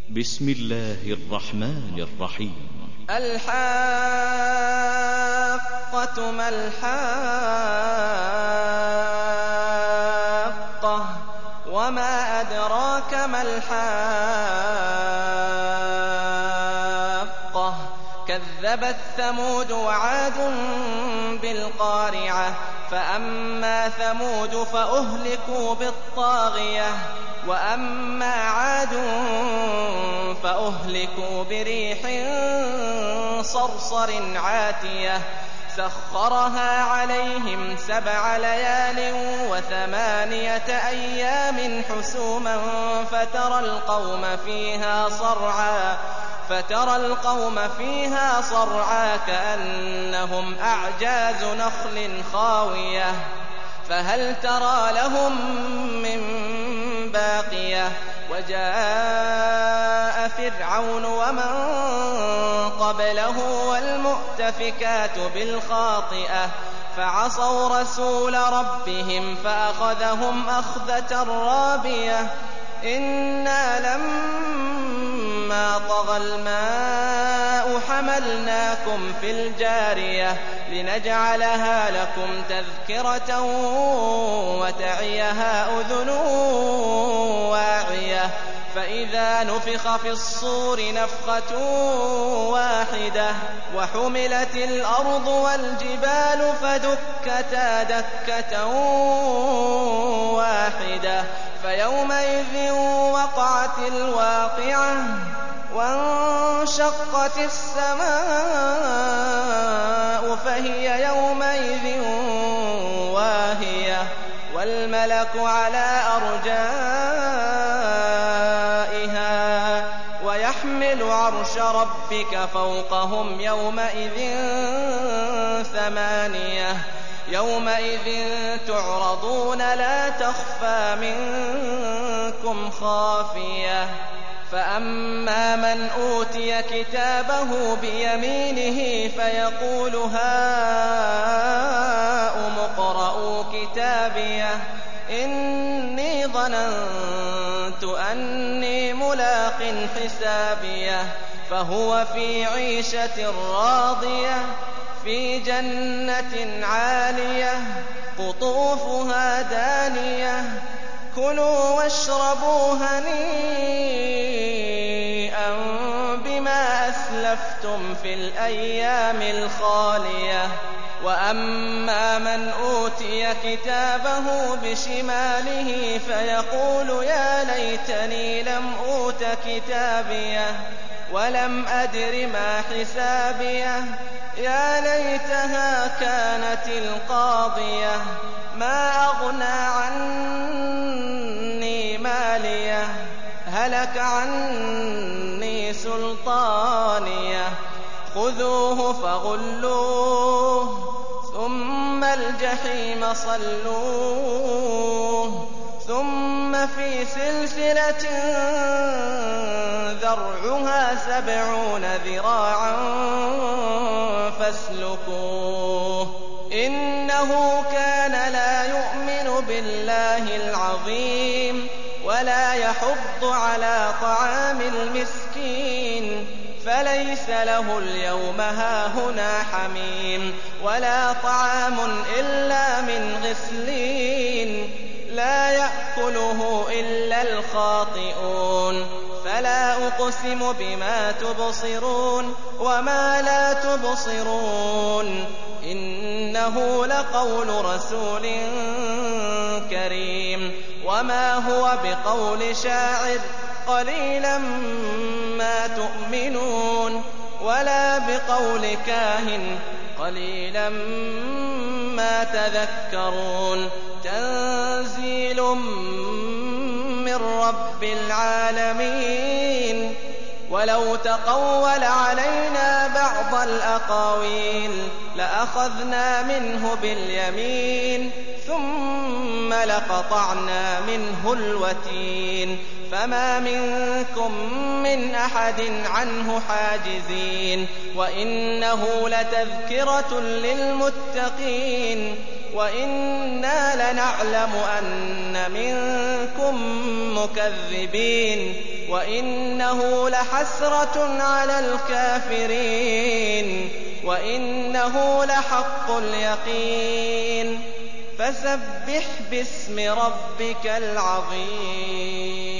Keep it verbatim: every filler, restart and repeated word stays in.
بسم الله الرحمن الرحيم. الحاقة ما الحاقة وما أدراك ما الحاقة كذبت ثمود وعاد بالقارعة فأما ثمود فأهلكوا بالطاغية وأما عاد فأهلكوا بريح صرصر عاتية سخرها عليهم سبع ليال وثمانية أيام حسوما فترى القوم فيها صرعا فترى القوم فيها صرعا كأنهم أعجاز نخل خاوية فهل ترى لهم من باقية وجاء فرعون ومن قبله والمؤتفكات بالخاطئة فعصوا رسول ربهم فأخذهم أخذة رابية إنا لما طغى الماء حملناكم في الجارية لنجعلها لكم تذكرة وتعيها أذن واعية فإذا نفخ في الصور نفخة واحدة وحملت الأرض والجبال فدكتا دكة واحدة فيومئذ وقعت الواقعة وانشقت السماء فهي يومئذ واهية والملك على أرجائها ويحمل عرش ربك فوقهم يومئذ ثمانية يومئذ تعرضون لا تخفى منكم خافية فأما من أوتي كتابه بيمينه فيقول هاؤم اقرءوا كتابيه إني ظننت أني ملاق حسابيه فهو في عيشة راضية في جنة عالية قطوفها دانية كلوا واشربوا هنيئا بما أسلفتم في الأيام الخالية وأما من أوتي كتابه بشماله فيقول يا ليتني لم أوت كتابيه ولم أدر ما حسابيه يا ليتها كانت القاضية ما أغنى عني ماليه هلك عني سلطانيه خذوه فغلوه ثم الجحيم صلوه ثم في سلسلة ذرعها سبعون ذراعا فاسلكوه إنه كان لا يؤمن بالله العظيم ولا يحض على طعام المسكين فليس له اليوم هاهنا حميم ولا طعام إلا من غسلين لا يأكله إلا الخاطئون فلا أقسم بما تبصرون وما لا تبصرون إنه لقول رسول كريم وما هو بقول شاعر قليلا ما تؤمنون ولا بقول كاهن قليلا ما تذكرون تنزيل من رب العالمين ولو تقول علينا بعض الأقاويل لأخذنا منه باليمين ثم لقطعنا منه الوتين فما منكم من أحد عنه حاجزين وإنه لتذكرة للمتقين وإنا لنعلم أن منكم مكذبين وإنه لحسرة على الكافرين وإنه لحق اليقين فسبح باسم ربك العظيم